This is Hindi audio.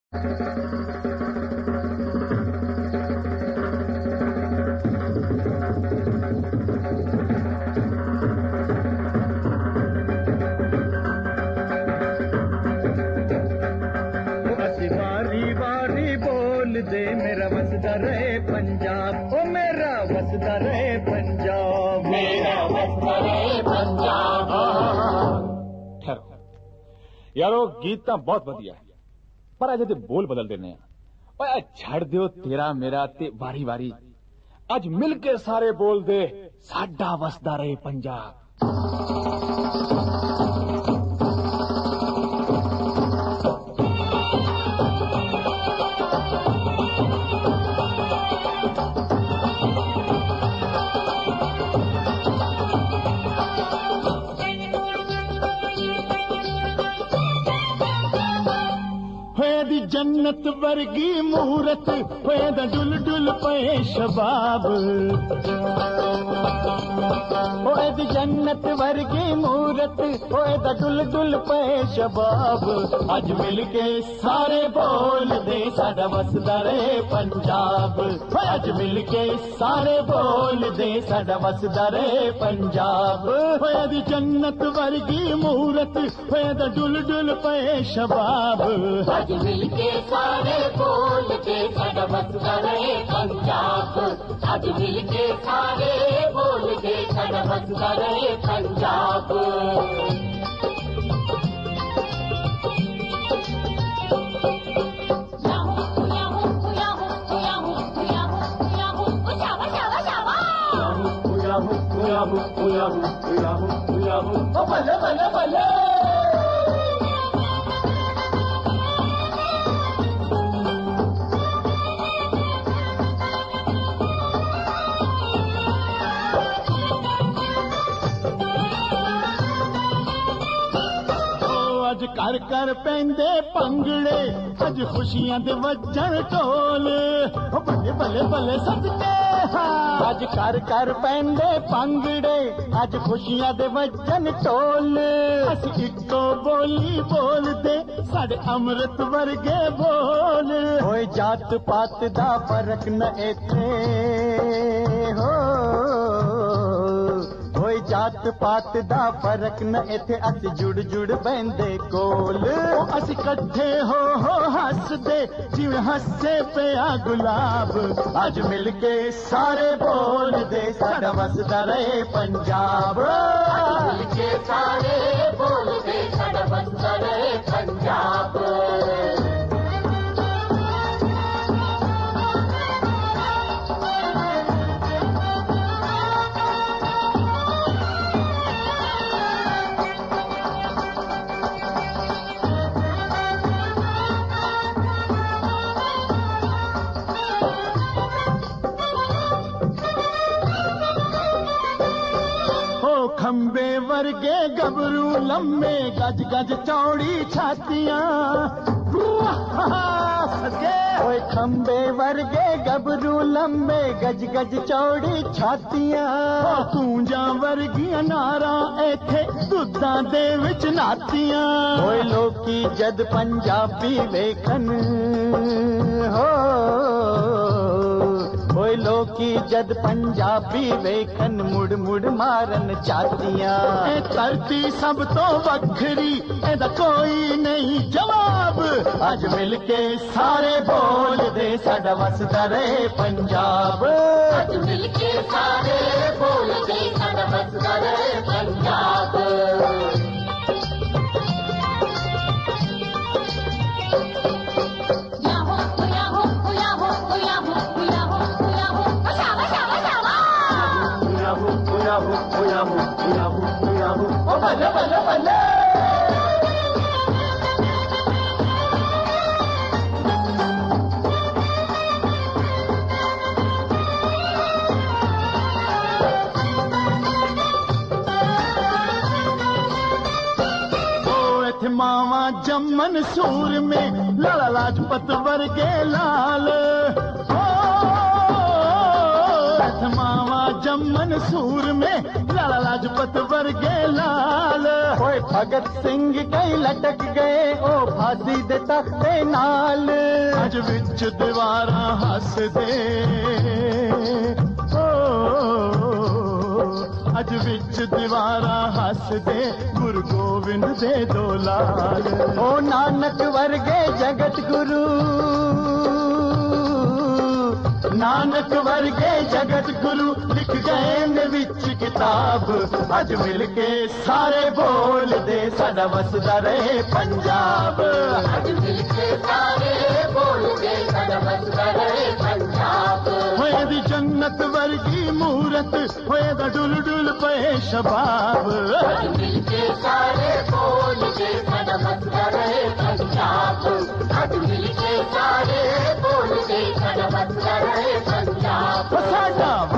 बारी बारी बोल दे मेरा वसदा रहे पंजाब, ओ मेरा वसदा रहे पंजाब, मेरा वसदा रहे पंजाब। यारो गीत तो बहुत बढ़िया है, पर अज बोल बदल देने और छड़ दियो तेरा मेरा ते वारी वारी। अज मिल के सारे बोल दे साडा वसदा रहे पंजाब। जन्नत वर्गी मूरत होए दा डुल डुल पे शबाब, होए दी जन्नत वर्गी मूरत होए दा डुल डुल पे शबाब। अज मिल के सारे बोल दे साडा वसदा रहे पंजाब, अज मिल के सारे बोल दे साडा वसदा रहे पंजाब। होए दी जन्नत वर्गी मूरत होए दा डुल डुल पे शबाब, अज मिल के सारे बोल दे साडा वसदा रहे पंजाब, अज मिल के सारे बोल दे साडा वसदा रहे पंजाब। बल्ले बल्ले बल्ले कर कर पेंदे पंगड़े अज खुशियां दे वजन ढोल, बल्ले बल्ले बल्ले सजदे अज कर कर पेंदे पंगड़े अज खुशियां दे वजन ढोल। अस इको बोली बोल दे साडे अमृत वर्गे बोल, होए जात पात दा फर्क न इथे हो, होए जात पात दा फर्क न इथे। अस जुड़ जुड़ बहंदे कोल, अस कट्ठे हो हसदे जिवें हसे पिया गुलाब। अज मिल के सारे बोल दे साडा वसदा रहे पंजाब, अज मिल के सारे बोल दे साडा वसदा रहे पंजाब। खंबे वर्गे गबरू लम्बे गज गज चौड़ी छातियां, ओए खंबे वर्गे गबरू लम्बे गज गज चौड़ी छातियां। तूंजा वर्गियां नारा इथे दुद्धां दे विच नातियां। ओए लोकी जद पंजाबी वेखन हो, ओए लोकी जद पंजाबी वेखन मुड़ मुड़ मारन चातियां। धरती सब तो वखरी एदा कोई नहीं जवाब, अज मिल के सारे बोल दे साडा वसदा रहे पंजाब, अज मिल के सारे बोल दे साडा वसदा रहे पंजाब। बल्ले बल्ले बल्ले मावा जमन सूर में लाला लाजपत वर्गे लाल, मावा जमन सूर में लाला लाजपत वर्गे लाल। ओए भगत सिंह कई लटक गए ओ फांसी दे तख्ते नाल, अज विच दीवारा हस दे अज विच दीवारा हस दे गुरु गोविंद दे दो लाल ओ नानक वर्गे जगत गुरु नानक वर्गे जगत गुरु लिख गए ने विच किताब अज मिल के सारे बोल दे साडा वसदा रहे पंजाब अज मिल के सारे बोल दे साडा वसदा रहे पंजाब होए दी जन्नत वर्गी मूरत होए दा डुल डुल पे शबाब अज मिल के सारे बोल दे साडा वसदा रहे पंजाब अज मिल के सारे बोल दे साडा वसदा रहे पंजाब साडा